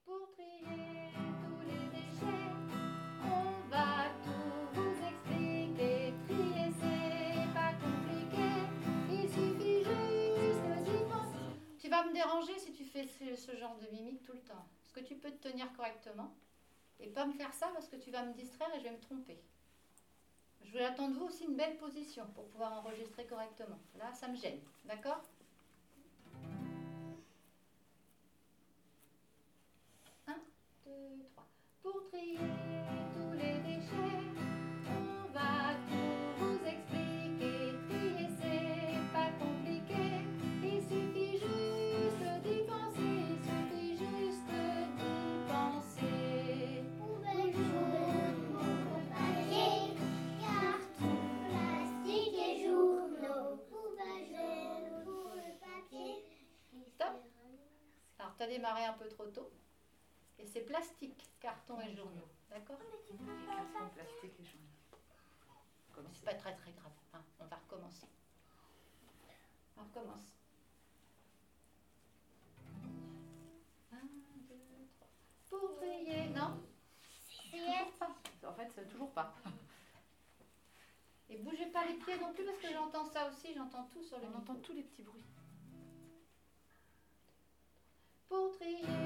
Pour trier tous les déchets, on va tout vous expliquer. Trier, c'est pas compliqué, il suffit juste d'y penser. Tu vas me déranger si tu fais ce genre de mimique tout le temps. Est-ce que tu peux te tenir correctement et pas me faire ça parce que tu vas me distraire et je vais me tromper. Je vais attendre de vous aussi une belle position pour pouvoir enregistrer correctement. Là, ça me gêne, d'accord ? Un, deux, trois. Pour trier tous les déchets, on va tout vous expliquer. Trier, c'est pas compliqué, il suffit juste d'y penser. Il suffit juste d'y penser. Poubelle jaune, papier, carton, plastique et journaux. Poubelle jaune pour le papier. Stop. Alors, tu as démarré un peu trop tôt. Et c'est plastique, carton et journaux. D'accord ? Carton, plastique et journaux. C'est pas très très grave. Hein, on va recommencer. On recommence. 1, 2, 3. Pour trier, non ? Toujours pas. En fait, c'est toujours pas. Et bougez pas les pieds non plus parce que j'entends ça aussi, j'entends tout sur le On micro. entend tous les petits bruits. Pour trier